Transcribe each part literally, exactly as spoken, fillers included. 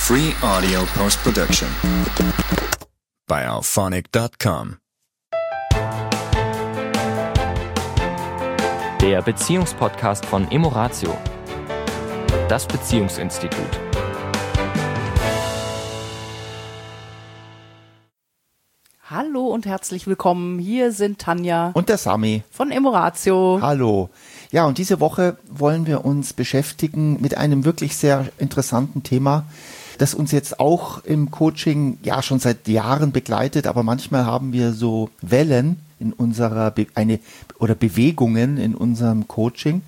Free audio post-production by alphonic dot com. Der Beziehungspodcast von Emoratio, das Beziehungsinstitut. Hallo und herzlich willkommen. Hier sind Tanja und der Sami von Emoratio. Hallo. Ja, und diese Woche wollen wir uns beschäftigen mit einem wirklich sehr interessanten Thema, das uns jetzt auch im Coaching ja schon seit Jahren begleitet, aber manchmal haben wir so Wellen in unserer Be- eine oder Bewegungen in unserem Coaching.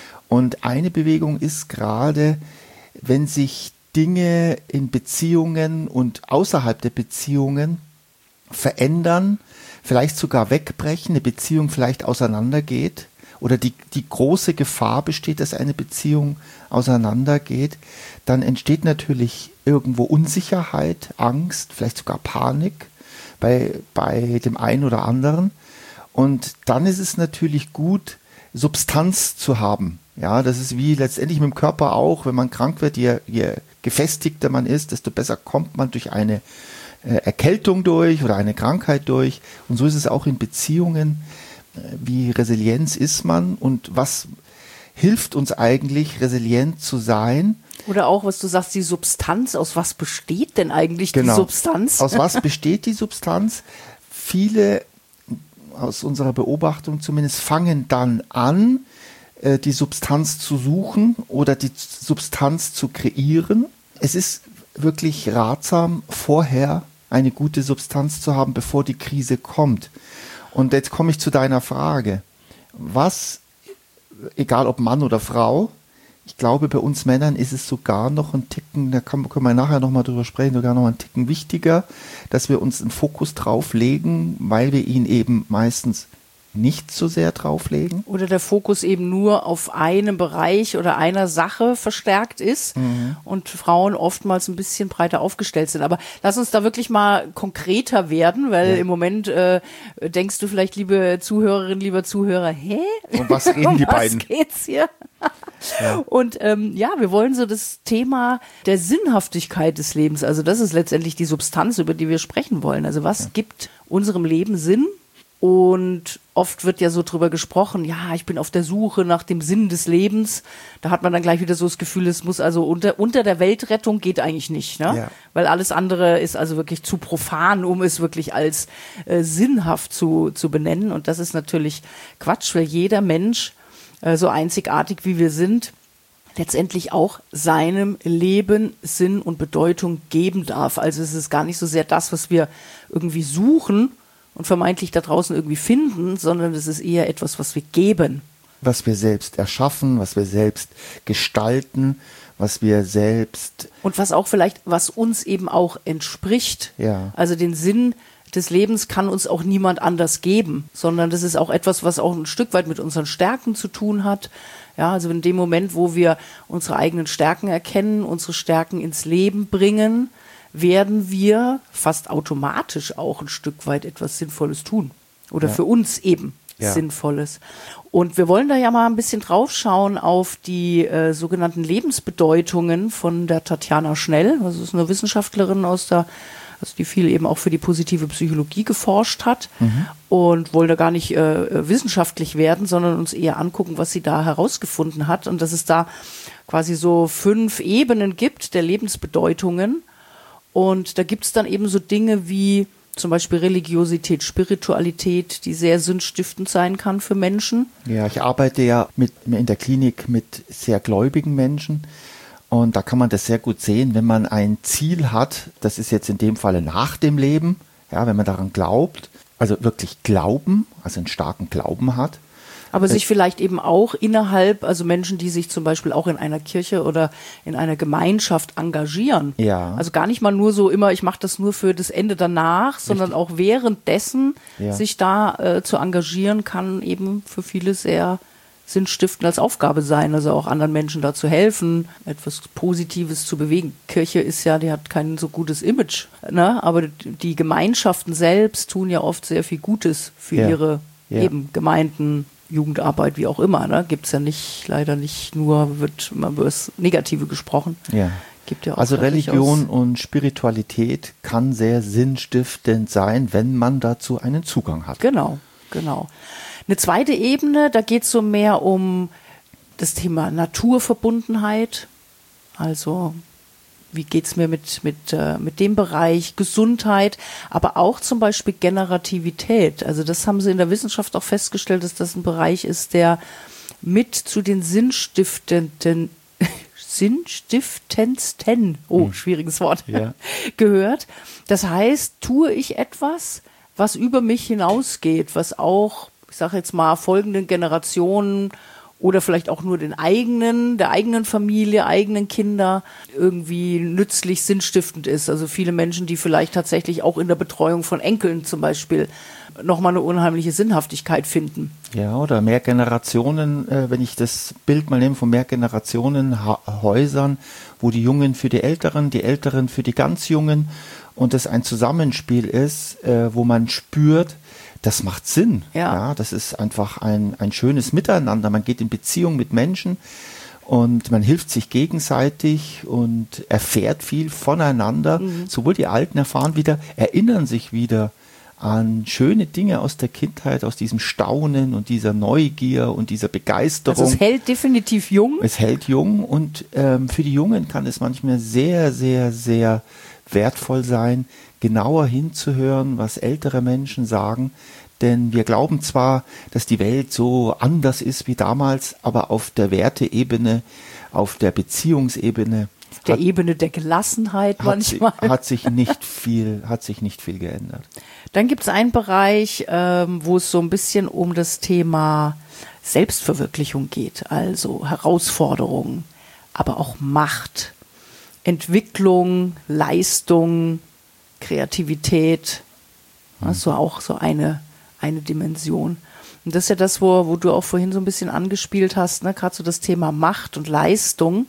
Und eine Bewegung ist gerade, wenn sich Dinge in Beziehungen und außerhalb der Beziehungen verändern, vielleicht sogar wegbrechen, eine Beziehung vielleicht auseinandergeht oder die, die große Gefahr besteht, dass eine Beziehung auseinandergeht, dann entsteht natürlich irgendwo Unsicherheit, Angst, vielleicht sogar Panik bei, bei dem einen oder anderen. Und dann ist es natürlich gut, Substanz zu haben. Ja, das ist wie letztendlich mit dem Körper auch, wenn man krank wird, je, je gefestigter man ist, desto besser kommt man durch eine äh, Erkältung durch oder eine Krankheit durch. Und so ist es auch in Beziehungen. Wie resilient ist man und was hilft uns eigentlich, resilient zu sein? Oder auch, was du sagst, die Substanz. Aus was besteht denn eigentlich genau. die Substanz? Aus was besteht die Substanz? Viele, aus unserer Beobachtung zumindest, fangen dann an, die Substanz zu suchen oder die Substanz zu kreieren. Es ist wirklich ratsam, vorher eine gute Substanz zu haben, bevor die Krise kommt. Und jetzt komme ich zu deiner Frage. Was, egal ob Mann oder Frau, ich glaube, bei uns Männern ist es sogar noch ein Ticken, da können wir nachher nochmal drüber sprechen, sogar noch ein Ticken wichtiger, dass wir uns einen Fokus drauf legen, weil wir ihn eben meistens nicht so sehr drauflegen. Oder der Fokus eben nur auf einem Bereich oder einer Sache verstärkt ist mhm. und Frauen oftmals ein bisschen breiter aufgestellt sind. Aber lass uns da wirklich mal konkreter werden, weil ja. im Moment äh, denkst du vielleicht, liebe Zuhörerin, lieber Zuhörer, hä? Und was reden die um was beiden? Was geht's hier? Ja. Und ähm, ja, wir wollen so das Thema der Sinnhaftigkeit des Lebens, also das ist letztendlich die Substanz, über die wir sprechen wollen. Also was ja. gibt unserem Leben Sinn? Und oft wird ja so drüber gesprochen, ja, ich bin auf der Suche nach dem Sinn des Lebens. Da hat man dann gleich wieder so das Gefühl, es muss also unter, unter der Weltrettung geht eigentlich nicht, ne? Ja. Weil alles andere ist also wirklich zu profan, um es wirklich als äh, sinnhaft zu, zu benennen. Und das ist natürlich Quatsch, weil jeder Mensch, äh, so einzigartig wie wir sind, letztendlich auch seinem Leben Sinn und Bedeutung geben darf. Also es ist gar nicht so sehr das, was wir irgendwie suchen, und vermeintlich da draußen irgendwie finden, sondern es ist eher etwas, was wir geben. Was wir selbst erschaffen, was wir selbst gestalten, was wir selbst... Und was auch vielleicht, was uns eben auch entspricht. Ja. Also den Sinn des Lebens kann uns auch niemand anders geben, sondern das ist auch etwas, was auch ein Stück weit mit unseren Stärken zu tun hat. Ja, also in dem Moment, wo wir unsere eigenen Stärken erkennen, unsere Stärken ins Leben bringen, werden wir fast automatisch auch ein Stück weit etwas Sinnvolles tun. Oder ja. für uns eben ja. Sinnvolles. Und wir wollen da ja mal ein bisschen draufschauen auf die äh, sogenannten Lebensbedeutungen von der Tatjana Schnell. Das ist eine Wissenschaftlerin aus der, also die viel eben auch für die positive Psychologie geforscht hat. Mhm. Und wollen da gar nicht äh, wissenschaftlich werden, sondern uns eher angucken, was sie da herausgefunden hat. Und dass es da quasi so fünf Ebenen gibt der Lebensbedeutungen. Und da gibt es dann eben so Dinge wie zum Beispiel Religiosität, Spiritualität, die sehr sinnstiftend sein kann für Menschen. Ja, ich arbeite ja mit, in der Klinik mit sehr gläubigen Menschen und da kann man das sehr gut sehen, wenn man ein Ziel hat, das ist jetzt in dem Falle nach dem Leben, ja, wenn man daran glaubt, also wirklich glauben, also einen starken Glauben hat. Aber sich vielleicht eben auch innerhalb, also Menschen, die sich zum Beispiel auch in einer Kirche oder in einer Gemeinschaft engagieren. Ja. Also gar nicht mal nur so immer, ich mache das nur für das Ende danach, sondern Richtig. auch währenddessen ja. sich da äh, zu engagieren, kann eben für viele sehr sinnstiftend als Aufgabe sein. Also auch anderen Menschen da zu helfen, etwas Positives zu bewegen. Kirche ist ja, die hat kein so gutes Image, ne? Aber die Gemeinschaften selbst tun ja oft sehr viel Gutes für ja. ihre ja. eben Gemeinden, Jugendarbeit, wie auch immer, ne? Gibt es ja nicht, leider nicht nur, wird immer über das Negative gesprochen. Ja. Gibt ja auch also Religion durchaus- und Spiritualität kann sehr sinnstiftend sein, wenn man dazu einen Zugang hat. Genau, genau. Eine zweite Ebene, da geht es so mehr um das Thema Naturverbundenheit. Also wie geht es mir mit, mit, äh, mit dem Bereich Gesundheit, aber auch zum Beispiel Generativität. Also das haben sie in der Wissenschaft auch festgestellt, dass das ein Bereich ist, der mit zu den sinnstiftenden sinnstiftendsten, oh, schwieriges Wort, Ja. gehört. Das heißt, tue ich etwas, was über mich hinausgeht, was auch, ich sage jetzt mal, folgenden Generationen oder vielleicht auch nur den eigenen, der eigenen Familie, eigenen Kinder irgendwie nützlich, sinnstiftend ist. Also viele Menschen, die vielleicht tatsächlich auch in der Betreuung von Enkeln zum Beispiel nochmal eine unheimliche Sinnhaftigkeit finden. Ja, oder mehr Generationen, äh, wenn ich das Bild mal nehme von mehr Generationen ha Häusern, wo die Jungen für die Älteren, die Älteren für die ganz Jungen und das ein Zusammenspiel ist, äh, wo man spürt, das macht Sinn. Ja. Ja, das ist einfach ein, ein schönes Miteinander. Man geht in Beziehung mit Menschen und man hilft sich gegenseitig und erfährt viel voneinander. Mhm. Sowohl die Alten erfahren wieder, erinnern sich wieder an schöne Dinge aus der Kindheit, aus diesem Staunen und dieser Neugier und dieser Begeisterung. Also es hält definitiv jung. Es hält jung und ähm, für die Jungen kann es manchmal sehr, sehr, sehr wertvoll sein, genauer hinzuhören, was ältere Menschen sagen. Denn wir glauben zwar, dass die Welt so anders ist wie damals, aber auf der Werteebene, auf der Beziehungsebene, Der hat, Ebene der Gelassenheit hat, manchmal. si- hat sich nicht viel, hat sich nicht viel geändert. Dann gibt es einen Bereich, ähm, wo es so ein bisschen um das Thema Selbstverwirklichung geht, also Herausforderungen, aber auch Macht, Entwicklung, Leistung, Kreativität, also auch so eine, eine Dimension. Und das ist ja das, wo, wo du auch vorhin so ein bisschen angespielt hast, ne? Gerade so das Thema Macht und Leistung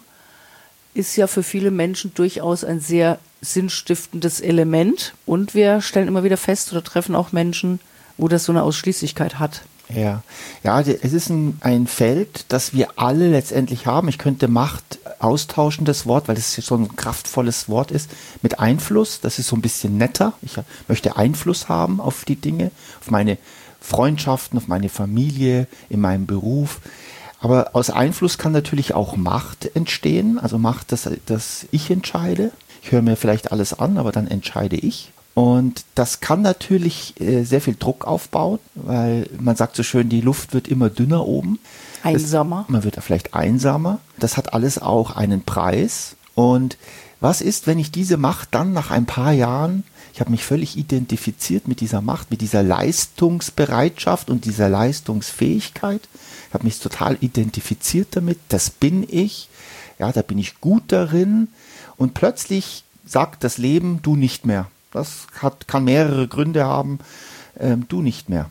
ist ja für viele Menschen durchaus ein sehr sinnstiftendes Element. Und wir stellen immer wieder fest oder treffen auch Menschen, wo das so eine Ausschließlichkeit hat. Ja, ja, die- es ist ein, ein Feld, das wir alle letztendlich haben. Ich könnte Macht austauschen, das Wort, weil es so ein kraftvolles Wort ist, mit Einfluss. Das ist so ein bisschen netter. Ich möchte Einfluss haben auf die Dinge, auf meine Freundschaften, auf meine Familie, in meinem Beruf. Aber aus Einfluss kann natürlich auch Macht entstehen. Also Macht, dass, dass ich entscheide. Ich höre mir vielleicht alles an, aber dann entscheide ich. Und das kann natürlich äh, sehr viel Druck aufbauen, weil man sagt so schön, die Luft wird immer dünner oben. Einsamer. Das, man wird da vielleicht einsamer. Das hat alles auch einen Preis. Und was ist, wenn ich diese Macht dann nach ein paar Jahren, ich habe mich völlig identifiziert mit dieser Macht, mit dieser Leistungsbereitschaft und dieser Leistungsfähigkeit. Ich habe mich total identifiziert damit. Das bin ich. Ja, da bin ich gut darin. Und plötzlich sagt das Leben, du nicht mehr. Das hat, kann mehrere Gründe haben, ähm, du nicht mehr.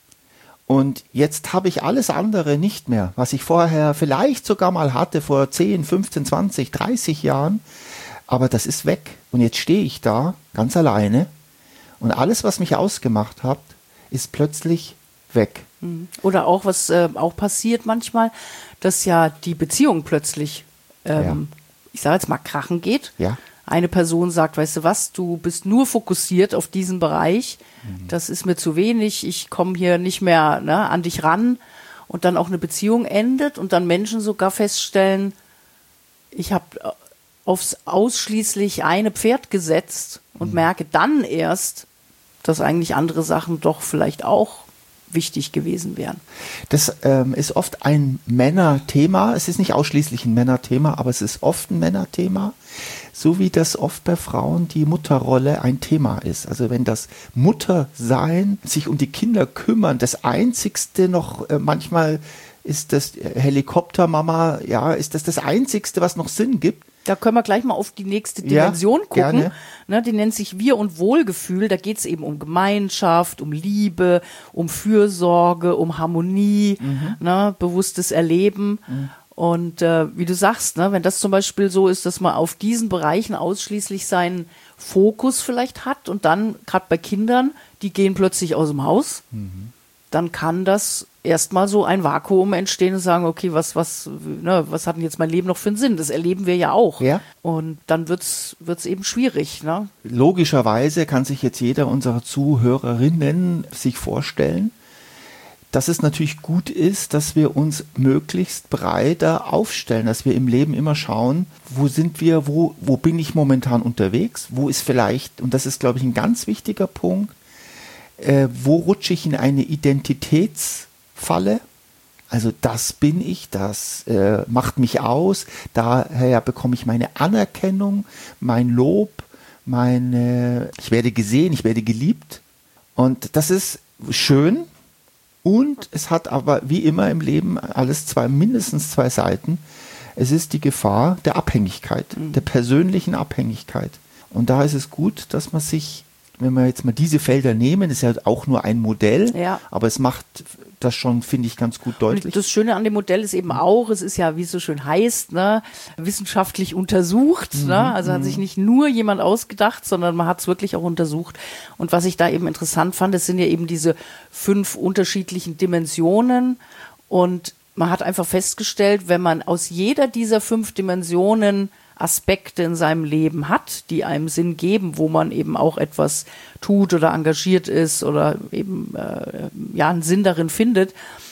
Und jetzt habe ich alles andere nicht mehr, was ich vorher vielleicht sogar mal hatte, vor zehn, fünfzehn, zwanzig, dreißig Jahren. Aber das ist weg. Und jetzt stehe ich da, ganz alleine. Und alles, was mich ausgemacht hat, ist plötzlich weg. Oder auch, was äh, auch passiert manchmal, dass ja die Beziehung plötzlich, ähm, Ja. ich sage jetzt mal, krachen geht. Ja. Eine Person sagt, weißt du was, du bist nur fokussiert auf diesen Bereich, das ist mir zu wenig, ich komme hier nicht mehr ne, an dich ran und dann auch eine Beziehung endet und dann Menschen sogar feststellen, ich habe aufs ausschließlich eine Pferd gesetzt und merke dann erst, dass eigentlich andere Sachen doch vielleicht auch wichtig gewesen wären. Das ähm, ist oft ein Männerthema. Es ist nicht ausschließlich ein Männerthema, aber es ist oft ein Männerthema. So wie das oft bei Frauen die Mutterrolle ein Thema ist. Also wenn das Muttersein, sich um die Kinder kümmern, das Einzigste noch, äh, manchmal ist das Helikoptermama, ja, ist das das Einzigste, was noch Sinn gibt. Da können wir gleich mal auf die nächste Ja, Dimension gucken. gerne. Ne, die nennt sich Wir- und Wohlgefühl. Da geht es eben um Gemeinschaft, um Liebe, um Fürsorge, um Harmonie, ne, bewusstes Erleben. Und äh, wie du sagst, ne, wenn das zum Beispiel so ist, dass man auf diesen Bereichen ausschließlich seinen Fokus vielleicht hat und dann, gerade bei Kindern, die gehen plötzlich aus dem Haus, dann kann das erstmal so ein Vakuum entstehen und sagen, okay, was, was, ne, was hat denn jetzt mein Leben noch für einen Sinn? Das erleben wir ja auch. Ja. Und dann wird's, wird's eben schwierig, ne? Logischerweise kann sich jetzt jeder unserer Zuhörerinnen sich vorstellen, dass es natürlich gut ist, dass wir uns möglichst breiter aufstellen, dass wir im Leben immer schauen, wo sind wir, wo, wo bin ich momentan unterwegs, wo ist vielleicht, und das ist, glaube ich, ein ganz wichtiger Punkt, äh, wo rutsche ich in eine Identitätsfalle? Also das bin ich, das äh, macht mich aus, daher bekomme ich meine Anerkennung, mein Lob, meine, ich werde gesehen, ich werde geliebt, und das ist schön. Und es hat aber wie immer im Leben alles zwei, mindestens zwei Seiten. Es ist die Gefahr der Abhängigkeit, mhm. der persönlichen Abhängigkeit. Und da ist es gut, dass man sich, wenn wir jetzt mal diese Felder nehmen, ist ja auch nur ein Modell, ja. aber es macht das schon, finde ich, ganz gut deutlich. Und das Schöne an dem Modell ist eben auch, es ist ja, wie es so schön heißt, ne, wissenschaftlich untersucht. Mhm. Ne? Also hat sich nicht nur jemand ausgedacht, sondern man hat es wirklich auch untersucht. Und was ich da eben interessant fand, es sind ja eben diese fünf unterschiedlichen Dimensionen. Und man hat einfach festgestellt, wenn man aus jeder dieser fünf Dimensionen Aspekte in seinem Leben hat, die einem Sinn geben, wo man eben auch etwas tut oder engagiert ist oder eben äh, ja einen Sinn darin findet,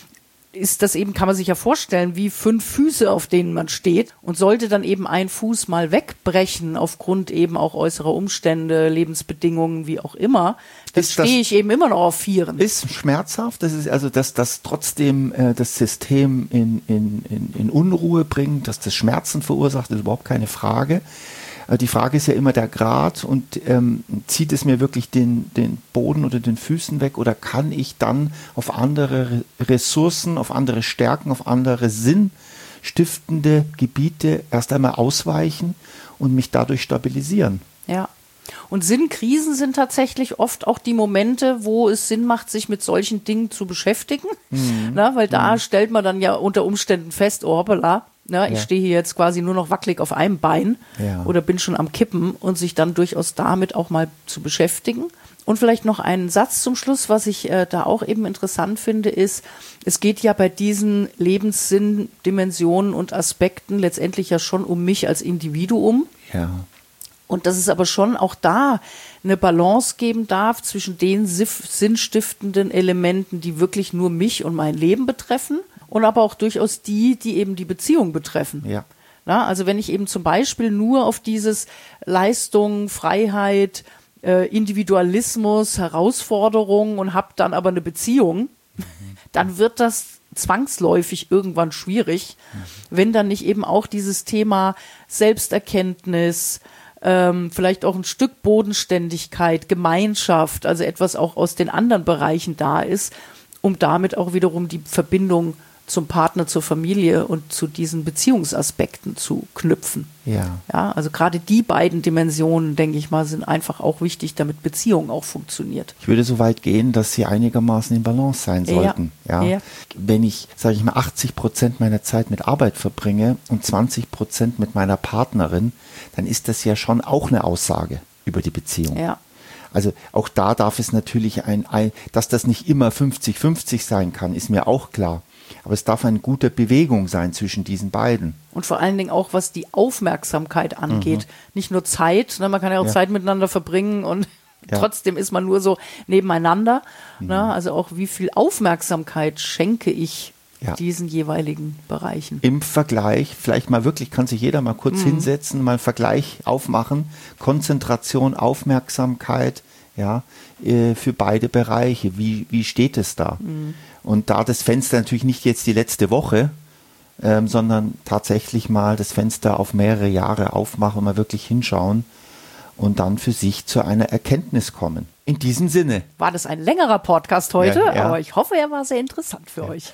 ist das eben, kann man sich ja vorstellen, wie fünf Füße, auf denen man steht, und sollte dann eben ein Fuß mal wegbrechen aufgrund eben auch äußerer Umstände, Lebensbedingungen, wie auch immer, dann stehe ich eben immer noch auf Vieren. Ist schmerzhaft, das ist also, dass das trotzdem äh, das System in, in, in, in Unruhe bringt, dass das Schmerzen verursacht, ist überhaupt keine Frage. Die Frage ist ja immer der Grad, und ähm, zieht es mir wirklich den, den Boden oder den Füßen weg, oder kann ich dann auf andere Ressourcen, auf andere Stärken, auf andere sinnstiftende Gebiete erst einmal ausweichen und mich dadurch stabilisieren? Ja. Und Sinnkrisen sind tatsächlich oft auch die Momente, wo es Sinn macht, sich mit solchen Dingen zu beschäftigen. Mhm. Na, weil da mhm. stellt man dann ja unter Umständen fest, oh hoppala, na, ich ja. stehe hier jetzt quasi nur noch wackelig auf einem Bein ja. oder bin schon am Kippen, und sich dann durchaus damit auch mal zu beschäftigen. Und vielleicht noch einen Satz zum Schluss, was ich äh, da auch eben interessant finde, ist, es geht ja bei diesen Lebenssinn-Dimensionen und Aspekten letztendlich ja schon um mich als Individuum. Ja. Und dass es aber schon auch da eine Balance geben darf zwischen den sinnstiftenden Elementen, die wirklich nur mich und mein Leben betreffen, und aber auch durchaus die, die eben die Beziehung betreffen. Ja. Na, also wenn ich eben zum Beispiel nur auf dieses Leistung, Freiheit, äh, Individualismus, Herausforderung und habe dann aber eine Beziehung, mhm. dann wird das zwangsläufig irgendwann schwierig, mhm. wenn dann nicht eben auch dieses Thema Selbsterkenntnis, ähm, vielleicht auch ein Stück Bodenständigkeit, Gemeinschaft, also etwas auch aus den anderen Bereichen da ist, um damit auch wiederum die Verbindung zum Partner, zur Familie und zu diesen Beziehungsaspekten zu knüpfen. Ja. Ja, also gerade die beiden Dimensionen, denke ich mal, sind einfach auch wichtig, damit Beziehung auch funktioniert. Ich würde so weit gehen, dass sie einigermaßen in Balance sein sollten. Ja. Ja. Ja. Wenn ich, sage ich mal, achtzig Prozent meiner Zeit mit Arbeit verbringe und zwanzig Prozent mit meiner Partnerin, dann ist das ja schon auch eine Aussage über die Beziehung. Ja. Also auch da darf es natürlich ein, ein dass das nicht immer fünfzig fünfzig sein kann, ist mir auch klar. Aber es darf eine gute Bewegung sein zwischen diesen beiden. Und vor allen Dingen auch, was die Aufmerksamkeit angeht. Mhm. Nicht nur Zeit, ne, man kann ja auch ja. Zeit miteinander verbringen und ja. trotzdem ist man nur so nebeneinander. Mhm. Ne, also auch, wie viel Aufmerksamkeit schenke ich ja. diesen jeweiligen Bereichen. Im Vergleich, vielleicht mal wirklich, kann sich jeder mal kurz mhm. hinsetzen, mal einen Vergleich aufmachen. Konzentration, Aufmerksamkeit, ja, für beide Bereiche. Wie, wie steht es da? Mhm. Und da das Fenster natürlich nicht jetzt die letzte Woche, ähm, sondern tatsächlich mal das Fenster auf mehrere Jahre aufmachen und mal wirklich hinschauen und dann für sich zu einer Erkenntnis kommen. In diesem Sinne. War das ein längerer Podcast heute, ja, ja. aber ich hoffe, er war sehr interessant für ja. euch.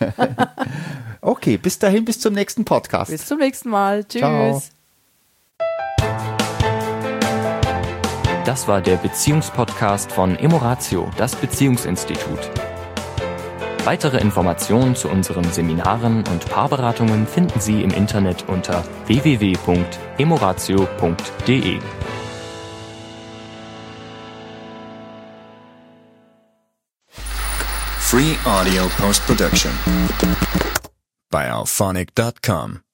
Okay, bis dahin, bis zum nächsten Podcast. Bis zum nächsten Mal. Tschüss. Ciao. Das war der Beziehungspodcast von Emoratio, das Beziehungsinstitut. Weitere Informationen zu unseren Seminaren und Paarberatungen finden Sie im Internet unter w w w punkt emoratio punkt d e. Free audio post-production by alphonic dot com.